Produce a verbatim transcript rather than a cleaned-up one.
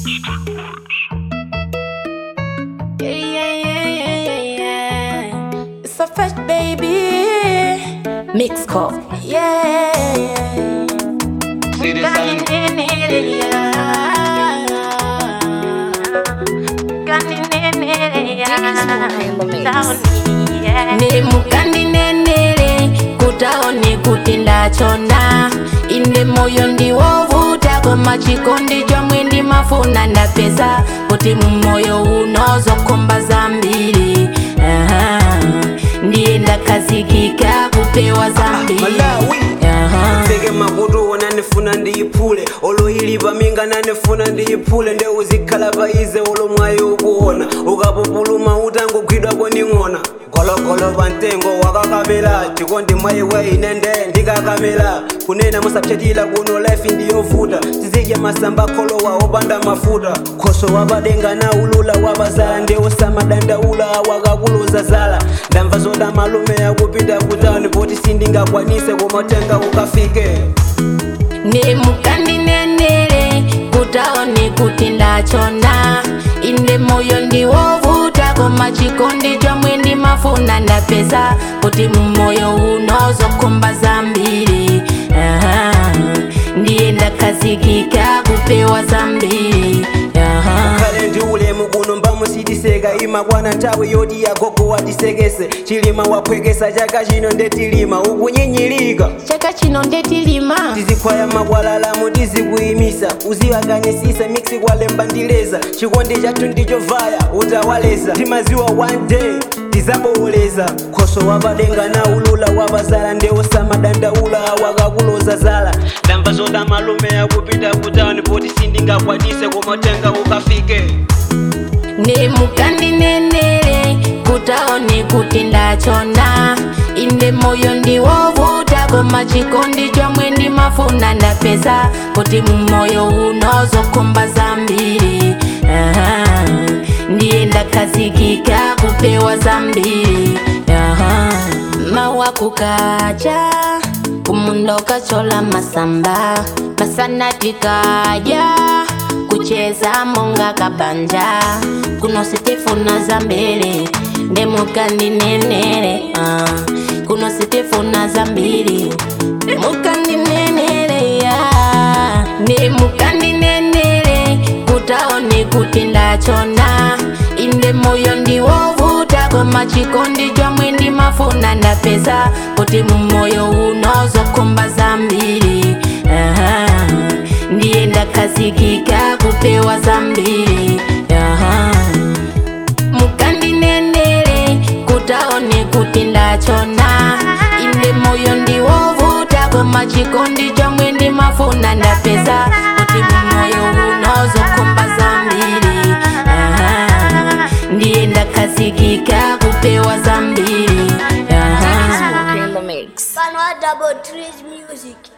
Yeah, yeah, yeah, yeah, yeah. It's a fresh baby. Mix cup. Yeah. See the sound. Nili mukandi nenele kutaoni kuti ndachona inde moyo ndiwovuta koma chikondi chomwe ndimafuna ndapeza kuti mumoyo unozokomba zambiri. Aha. Ndiye ndakazikika kupewa zambiri. Sege makutu wana nifuna ndiipule olo ilipa minga na nifuna ndiipule nde uzikala baize olo mwayo ukuona ukapupuluma utangu kwidwa koningona golo golo bantengo wakakamela chikondi mwaye wainende ndikakamela kunena musapchatila kuno life ndiyovuta tizidya masamba kolo wa opanda mafuta khoso wabadenga na ulula wabazala nde usamadanda ula wakakuloza zala ndamva zoda malume yakupita kutani poti sindingakwanise kumatenga ukafike. Nili mukandi nenele kutaoni kuti ndachona inde moyo ndiwovuta koma chikondi chomwe ndimafuna ndapeza kuti mumoyo unozokomba zambiri. Aha. Ndiye ndakazikika kupewa zambiri. Aha. Kale ndi ulemu kuno mbamusidiseka imakwana nthawi yoti yagogo wadisekese chilima wapwekesa chaka chino ndetilima ukunyinyilika chaka chino ndetilima tizikhwaya makwalalamu tizikuyimisa uziwakanisisa mixi kwalemba ndileza chikondi chathu ndichovaya utawaleza timaziwa one day tizabooleza khoso wabadenga na ulula wabazala nde usamadandaula wakakuloza zala ndamva zoda malume yakupita kutani poti sindingakwanise kumatenga ukafike. Nili mukandi nenele kutaoni kuti ndachona inde moyo ndiwovuta koma chikondi chomwe ndimafuna ndapeza kuti mumoyo unozokomba zambiri. Aha. Ndiye ndakazikika kupewa zambiri. Aha. Mawa kukaja kumundo kachola masamba masana tikaja kucheza monga kabanja kuno sitifuna zambiri ndemukandi nenele. uh. Kuno sitifuna zambiri ndemukandi nenele. yeah. Ni mukandi nenele kutaoni kuti ndachona inde moyo ndiwovuta koma chikondi chomwe ndimafuna ndapeza kuti mumoyo unozokomba zambiri. Aha. Ndiye ndakazikika kupewa zambiri. Aha. Mukandi nenele kutaoni kuti ndachona inde moyo ndiwovuta koma chikondi chomwe ndimafuna ndapeza kuti mumoyo unozokomba zambiri. Aha. Ndiye ndakazikika kupewa zambiri. Aha. Banwa double trees music.